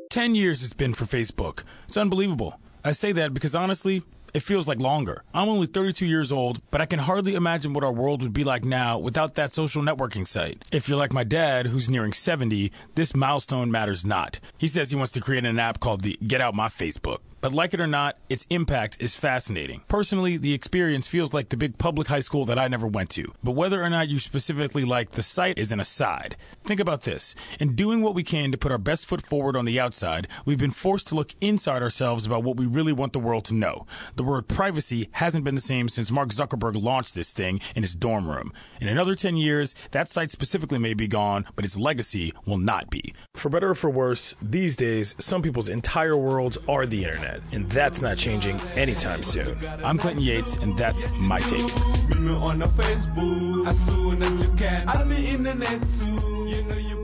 10 years it's been for Facebook. It's unbelievable. I say that because honestly, it feels like longer. I'm only 32 years old, but I can hardly imagine what our world would be like now without that social networking site. If you're like my dad, who's nearing 70, this milestone matters not. He says he wants to create an app called the Get Out My Facebook. But like it or not, its impact is fascinating. Personally, the experience feels like the big public high school that I never went to. But whether or not you specifically like the site is an aside. Think about this. In doing what we can to put our best foot forward on the outside, we've been forced to look inside ourselves about what we really want the world to know. The word privacy hasn't been the same since Mark Zuckerberg launched this thing in his dorm room. In another 10 years, that site specifically may be gone, but its legacy will not be. For better or for worse, these days, some people's entire worlds are the internet. And that's not changing anytime soon. I'm Clinton Yates, and that's my take. On the Facebook as soon as you can. On the internet soon. You know you